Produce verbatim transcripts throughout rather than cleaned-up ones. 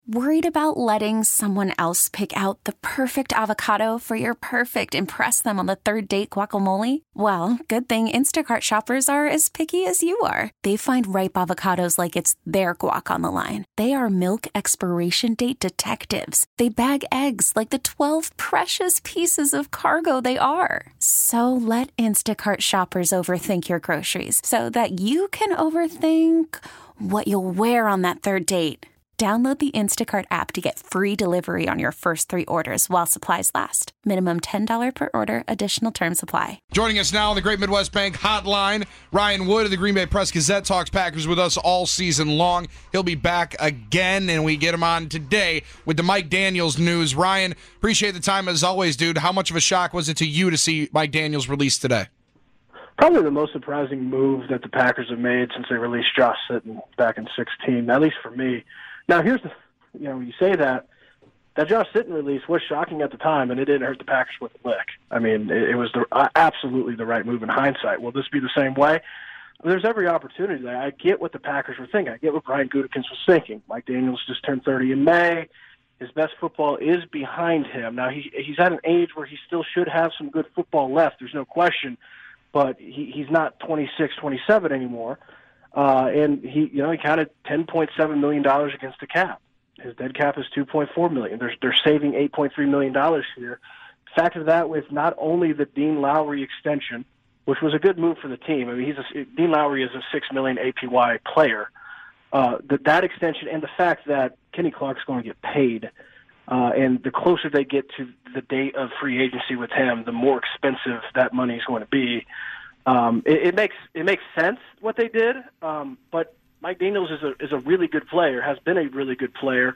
Worried about letting someone else pick out the perfect avocado for your perfect impress them on the third date guacamole? Well, good thing Instacart shoppers are as picky as you are. They find ripe avocados like it's their guac on the line. They are milk expiration date detectives. They bag eggs like the twelve precious pieces of cargo they are. So let Instacart shoppers overthink your groceries so that you can overthink what you'll wear on that third date. Download the Instacart app to get free delivery on your first three orders while supplies last. Minimum ten dollars per order. Additional terms apply. Joining us now on the Great Midwest Bank Hotline, Ryan Wood of the Green Bay Press-Gazette talks Packers with us all season long. He'll be back again, and we get him on today with the Mike Daniels news. Ryan, appreciate the time as always, dude. How much of a shock was it to you to see Mike Daniels released today? Probably the most surprising move that the Packers have made since they released Josh Sitton back in sixteen, at least for me. Now, here's the, you know, you say that, that Josh Sitton release was shocking at the time, and it didn't hurt the Packers with a lick. I mean, it, it was the, uh, absolutely the right move in hindsight. Will this be the same way? There's every opportunity there. I get what the Packers were thinking. I get what Brian Gutekunst was thinking. Mike Daniels just turned thirty in May. His best football is behind him. Now, he, he's at an age where he still should have some good football left. There's no question, but he, he's not twenty-six, twenty-seven anymore. Uh, and he, you know, he counted ten point seven million dollars against the cap. His dead cap is two point four million dollars. They're, they're saving eight point three million dollars here. Factor that with not only the Dean Lowry extension, which was a good move for the team. I mean, he's a, Dean Lowry is a six million dollars A P Y player. Uh, that, that extension and the fact that Kenny Clark's going to get paid, uh, and the closer they get to the date of free agency with him, the more expensive that money is going to be. Um, it, it makes it makes sense what they did, um, but Mike Daniels is a is a really good player, has been a really good player,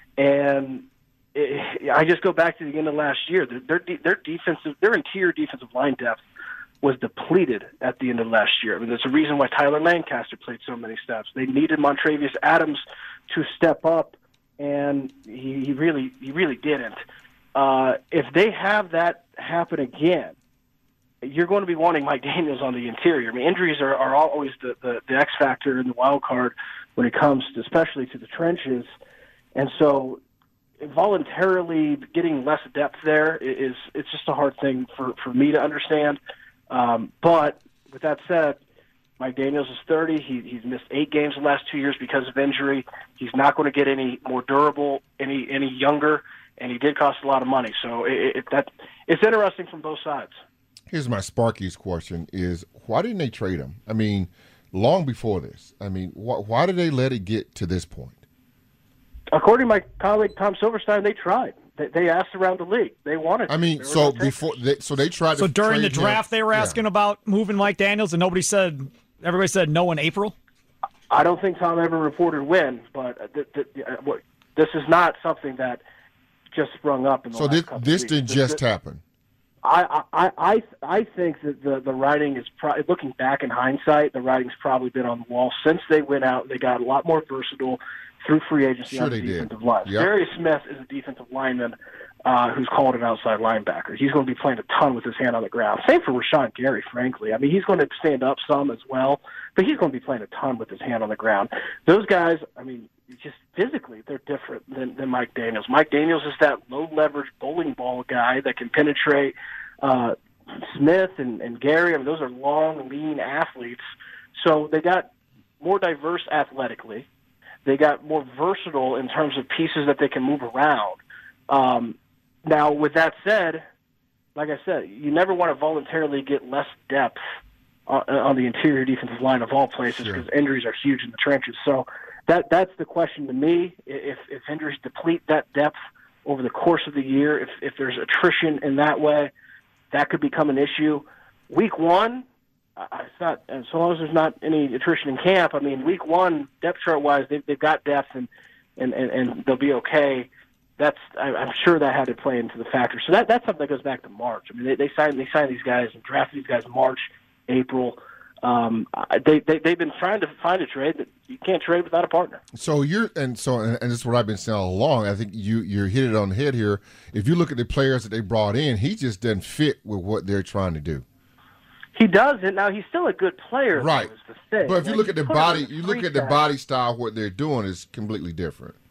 and it, I just go back to the end of last year. Their their, their defensive, their interior defensive line depth was depleted at the end of last year. I mean, there's a reason why Tyler Lancaster played so many steps. They needed Montravius Adams to step up, and he, he really he really didn't. Uh, if they have that happen again, you're going to be wanting Mike Daniels on the interior. I mean, injuries are, are always the, the, the X factor and the wild card when it comes to, especially to the trenches. And so voluntarily getting less depth there is it's just a hard thing for, for me to understand. Um, but with that said, Mike Daniels is thirty. He, he's missed eight games the last two years because of injury. He's not going to get any more durable, any any younger, and he did cost a lot of money. So it, it, that it's interesting from both sides. Here's my Sparky's question is, why didn't they trade him? I mean, long before this. I mean, wh- why did they let it get to this point? According to my colleague Tom Silverstein, they tried. They, they asked around the league. They wanted I mean, so before they, so they tried so to during trade the draft him. they were asking yeah. about moving Mike Daniels, and nobody said, everybody said no in April? I don't think Tom ever reported when, but th- th- th- this is not something that just sprung up in the so last this, couple this weeks. didn't This- just this- happen. I, I I I think that the the writing is pro- looking back in hindsight, the writing's probably been on the wall since they went out. They got a lot more versatile through free agency Sure on the they defensive did. line. Yep. Darius Smith is a defensive lineman uh, who's called an outside linebacker. He's going to be playing a ton with his hand on the ground. Same for Rashawn Gary, frankly. I mean, he's going to stand up some as well, but he's going to be playing a ton with his hand on the ground. Those guys, I mean, just physically, they're different than, than Mike Daniels. Mike Daniels is that low-leverage bowling ball guy that can penetrate. Uh, Smith and, and Gary, I mean, those are long, lean athletes. So they got more diverse athletically. They got more versatile in terms of pieces that they can move around. Um, now, with that said, like I said, you never want to voluntarily get less depth on, on the interior defensive line of all places because sure. injuries are huge in the trenches. So that that's the question to me. If, if injuries deplete that depth over the course of the year, if, if there's attrition in that way, that could become an issue. Week one, uh, it's not, as long as there's not any attrition in camp, I mean, week one, depth chart-wise, they've, they've got depth and, and, and, and they'll be okay. That's I, I'm sure that had to play into the factor. So that that's something that goes back to March. I mean, they, they signed they signed these guys and drafted these guys in March, April. Um, they, they, they've been trying to find a trade that you can't trade without a partner. So you're, and so, and, and this is what I've been saying all along. I think you, you're hit it on the head here. If you look at the players that they brought in, he just doesn't fit with what they're trying to do. He doesn't. Now, he's still a good player. Right. Though, is the thing. But if you like, look at the put body, him in you look three at the sacks. body style, what they're doing is completely different.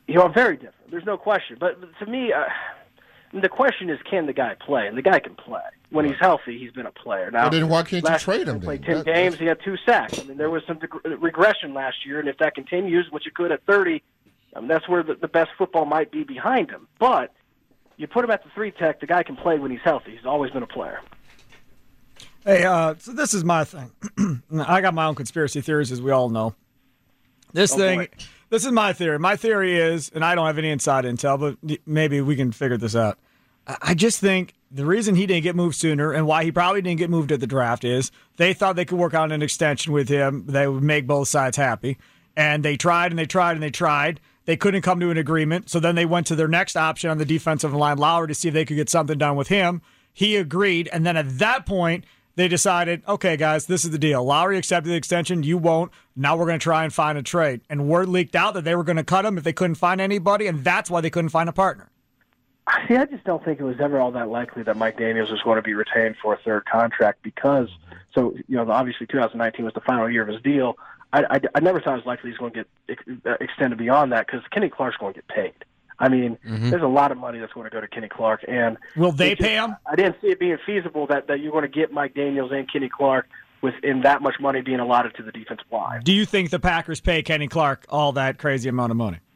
you know, very different. There's no question. But to me, uh, the question is, can the guy play? And the guy can play. When he's healthy, he's been a player. Now, well, then why can't you last trade year, him? He played then? ten that, games. He had two sacks. I mean, there was some deg- regression last year, and if that continues, which it could at thirty, I mean, that's where the, the best football might be behind him. But you put him at the three tech, the guy can play when he's healthy. He's always been a player. Hey, uh, so this is my thing. I got my own conspiracy theories, as we all know. This Oh, thing, boy. this is my theory. My theory is, and I don't have any inside intel, but maybe we can figure this out. I just think the reason he didn't get moved sooner and why he probably didn't get moved at the draft is they thought they could work out an extension with him that would make both sides happy. And they tried and they tried and they tried. They couldn't come to an agreement. So then they went to their next option on the defensive line, Lowry, to see if they could get something done with him. He agreed. And then at that point, they decided, okay, guys, this is the deal. Lowry accepted the extension. You won't. Now we're going to try and find a trade. And word leaked out that they were going to cut him if they couldn't find anybody. And that's why they couldn't find a partner. See, I just don't think it was ever all that likely that Mike Daniels was going to be retained for a third contract because, so, you know, obviously two thousand nineteen was the final year of his deal. I, I, I never thought it was likely he's going to get ex- extended beyond that because Kenny Clark's going to get paid. I mean, mm-hmm. there's a lot of money that's going to go to Kenny Clark. And will they just, pay him? I didn't see it being feasible that, that you're going to get Mike Daniels and Kenny Clark within that much money being allotted to the defensive line. Do you think the Packers pay Kenny Clark all that crazy amount of money?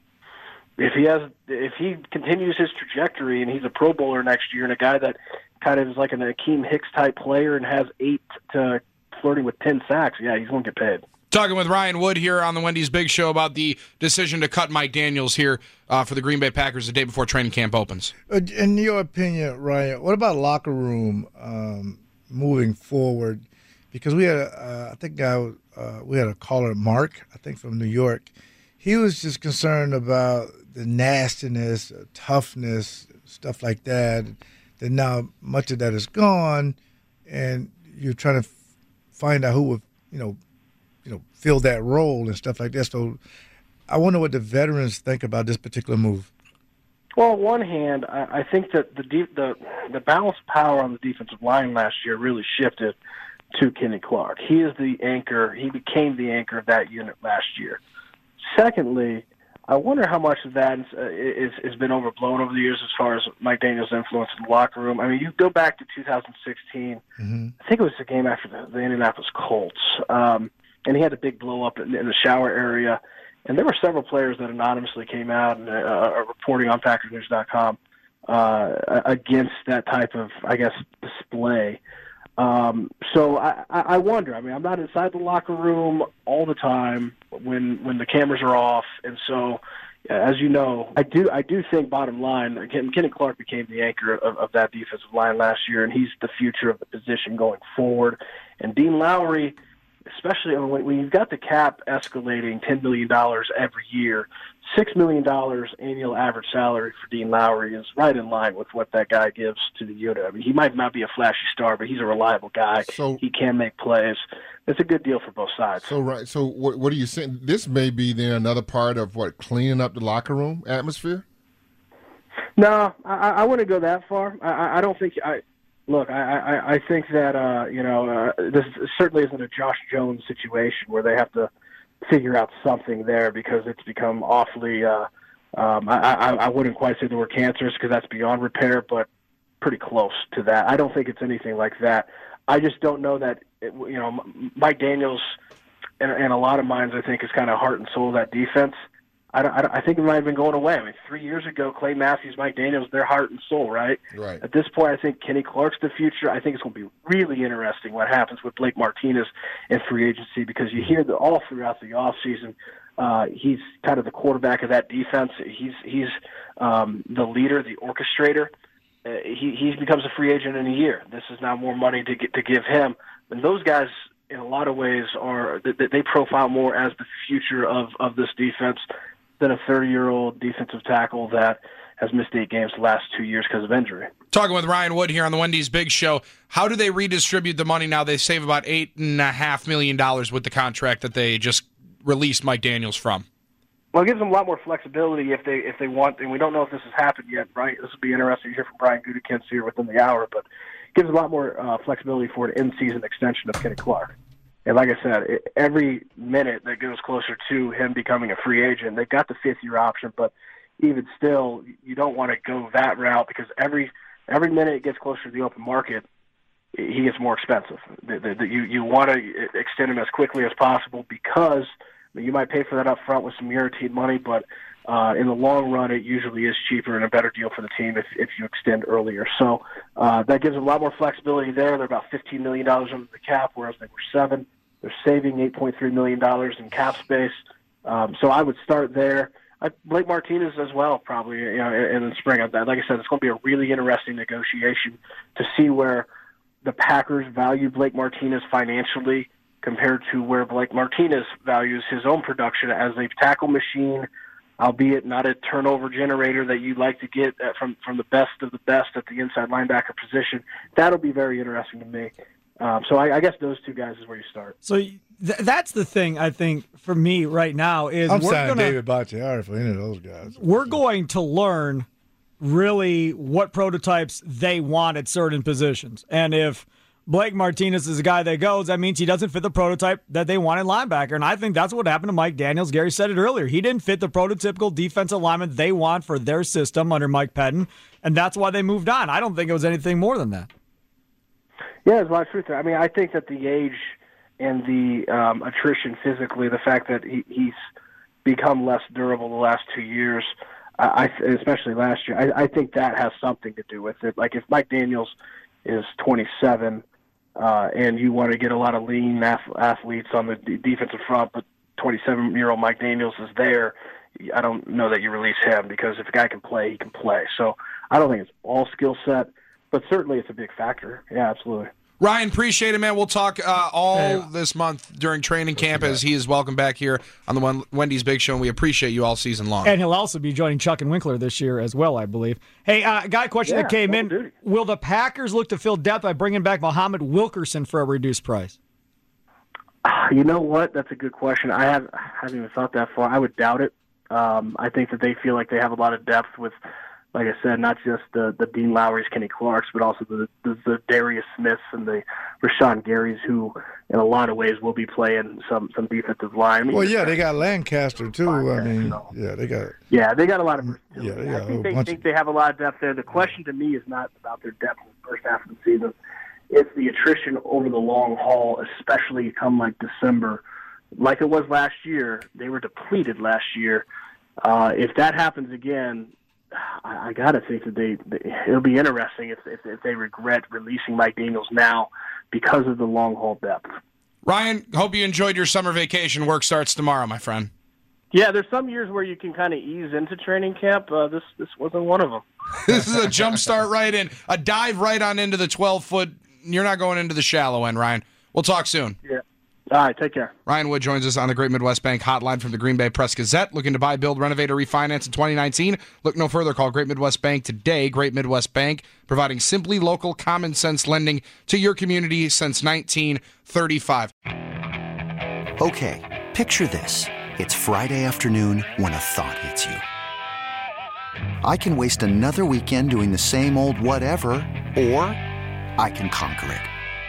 If he has, if he continues his trajectory and he's a Pro Bowler next year and a guy that kind of is like an Akeem Hicks type player and has eight to flirting with ten sacks, yeah, he's going to get paid. Talking with Ryan Wood here on the Wendy's Big Show about the decision to cut Mike Daniels here uh, for the Green Bay Packers the day before training camp opens. In your opinion, Ryan, what about locker room um, moving forward? Because we had, uh, I think, I, uh, we had a caller, Mark, I think from New York. He was just concerned about the nastiness, toughness, stuff like that. That now much of that is gone, and you're trying to f- find out who would, you know, you know, fill that role and stuff like that. So, I wonder what the veterans think about this particular move. Well, on one hand, I, I think that the de- the the balance of power on the defensive line last year really shifted to Kenny Clark. He is the anchor. He became the anchor of that unit last year. Secondly, I wonder how much of that is, uh, is has been overblown over the years as far as Mike Daniels' influence in the locker room. I mean, you go back to two thousand sixteen. Mm-hmm. I think it was the game after the, the Indianapolis Colts, um, and he had a big blow up in, in the shower area. And there were several players that anonymously came out and uh, are reporting on Packers News dot com uh, against that type of, I guess, display. Um, so I, I wonder. I mean, I'm not inside the locker room all the time when when the cameras are off, and so as you know, I do I do think bottom line, Kenny Clark became the anchor of, of that defensive line last year, and he's the future of the position going forward. And Dean Lowry, especially when, when you've got the cap escalating ten million dollars every year, six million dollars annual average salary for Dean Lowry is right in line with what that guy gives to the unit. I mean, he might not be a flashy star, but he's a reliable guy. So, he can make plays. It's a good deal for both sides. So, right. So, what, what are you saying? This may be then another part of what, cleaning up the locker room atmosphere? No, I, I wouldn't go that far. I, I don't think I. Look, I, I, I think that, uh, you know, uh, this certainly isn't a Josh Jones situation where they have to figure out something there because it's become awfully, uh, um, I, I, I wouldn't quite say the word cancerous because that's beyond repair, but pretty close to that. I don't think it's anything like that. I just don't know that, it, you know, Mike Daniels and, and a lot of minds, I think, is kind of heart and soul of that defense. I, don't, I, don't, I think it might have been going away. I mean, three years ago, Clay Matthews, Mike Daniels, their heart and soul, right? Right. At this point, I think Kenny Clark's the future. I think it's going to be really interesting what happens with Blake Martinez in free agency because you hear that all throughout the offseason, uh, he's kind of the quarterback of that defense. He's he's um, the leader, the orchestrator. Uh, he he becomes a free agent in a year. This is now more money to get, to give him. And those guys, in a lot of ways, are they, they profile more as the future of, of this defense than a thirty-year-old defensive tackle that has missed eight games the last two years because of injury. Talking with Ryan Wood here on the Wendy's Big Show. How do they redistribute the money now? They save about eight and a half million dollars with the contract that they just released Mike Daniels from. Well, it gives them a lot more flexibility if they if they want, and we don't know if this has happened yet, right? This will be interesting to hear from Brian Gutekunst here within the hour, but it gives a lot more uh, flexibility for an in-season extension of Kenny Clark. And like I said, every minute that goes closer to him becoming a free agent, they've got the fifth-year option, but even still, you don't want to go that route because every every minute it gets closer to the open market, he gets more expensive. The, the, the, you you want to extend him as quickly as possible because you might pay for that up front with some guaranteed money, but uh, in the long run, it usually is cheaper and a better deal for the team if, if you extend earlier. So uh, that gives them a lot more flexibility there. They're about fifteen million dollars under the cap, whereas they were seven. They're saving eight point three million dollars in cap space. Um, so I would start there. I, Blake Martinez as well, probably, you know, in, in the spring. Like I said, it's going to be a really interesting negotiation to see where the Packers value Blake Martinez financially compared to where Blake Martinez values his own production as a tackle machine, albeit not a turnover generator that you like to get from, from the best of the best at the inside linebacker position. That'll be very interesting to me. Um, so I, I guess those two guys is where you start. So th- that's the thing, I think, for me right now is I'm we're signing gonna, David Bakhtiari for any of those guys. We're going to learn really what prototypes they want at certain positions. And if Blake Martinez is a guy that goes, that means he doesn't fit the prototype that they want in linebacker. And I think that's what happened to Mike Daniels. Gary said it earlier. He didn't fit the prototypical defensive lineman they want for their system under Mike Pettin, and that's why they moved on. I don't think it was anything more than that. Yeah, there's a lot of truth there. I mean, I think that the age and the um, attrition physically, the fact that he, he's become less durable the last two years, I, especially last year, I, I think that has something to do with it. Like if Mike Daniels is twenty-seven uh, and you want to get a lot of lean ath- athletes on the d- defensive front, but twenty-seven-year-old Mike Daniels is there, I don't know that you release him because if a guy can play, he can play. So I don't think it's all skill set, but certainly it's a big factor. Yeah, absolutely. Ryan, appreciate it, man. We'll talk uh, all Hey. this month during training camp as he is welcome back here on the Wendy's Big Show, and we appreciate you all season long. And he'll also be joining Chuck and Winkler this year as well, I believe. Hey, uh, guy question Yeah, that came in. duty. Will the Packers look to fill depth by bringing back Muhammad Wilkerson for a reduced price? You know what? That's a good question. I, have, I haven't even thought that far. I would doubt it. Um, I think that they feel like they have a lot of depth with, like I said, not just the, the Dean Lowry's, Kenny Clarks, but also the, the, the Darius Smiths and the Rashawn Garys, who in a lot of ways will be playing some, some defensive line. I mean, Well, yeah, they got Lancaster, too. I mean, yeah, they got Yeah, they got a lot of versatility. Yeah, they got I a think they bunch think of- they have a lot of depth there. The question to me is not about their depth in the first half of the season. It's the attrition over the long haul, especially come like December. Like it was last year, they were depleted last year. Uh, if that happens again, I, I got to think that they, they it'll be interesting if, if if they regret releasing Mike Daniels now because of the long haul depth. Ryan, hope you enjoyed your summer vacation. Work starts tomorrow, my friend. Yeah, there's some years where you can kind of ease into training camp. Uh, this this wasn't one of them. This is a jump start right in, a dive right on into the twelve-foot. You're not going into the shallow end, Ryan. We'll talk soon. Yeah. All right, take care. Ryan Wood joins us on the Great Midwest Bank hotline from the Green Bay Press-Gazette. Looking to buy, build, renovate, or refinance in twenty nineteen? Look no further. Call Great Midwest Bank today. Great Midwest Bank, providing simply local, common-sense lending to your community since nineteen thirty-five. Okay, picture this. It's Friday afternoon when a thought hits you. I can waste another weekend doing the same old whatever, or I can conquer it.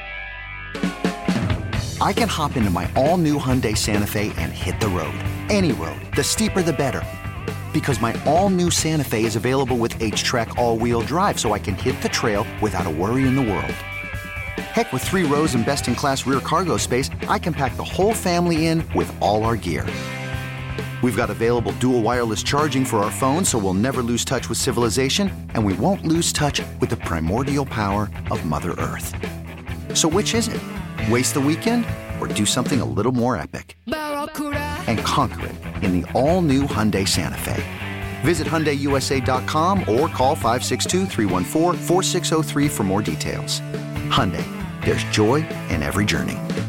I can hop into my all-new Hyundai Santa Fe and hit the road. Any road. The steeper, the better. Because my all-new Santa Fe is available with H-Track all-wheel drive, so I can hit the trail without a worry in the world. Heck, with three rows and best-in-class rear cargo space, I can pack the whole family in with all our gear. We've got available dual wireless charging for our phones, so we'll never lose touch with civilization, and we won't lose touch with the primordial power of Mother Earth. So which is it? Waste the weekend or do something a little more epic? And conquer it in the all-new Hyundai Santa Fe. Visit Hyundai U S A dot com or call five six two, three one four, four six zero three for more details. Hyundai, there's joy in every journey.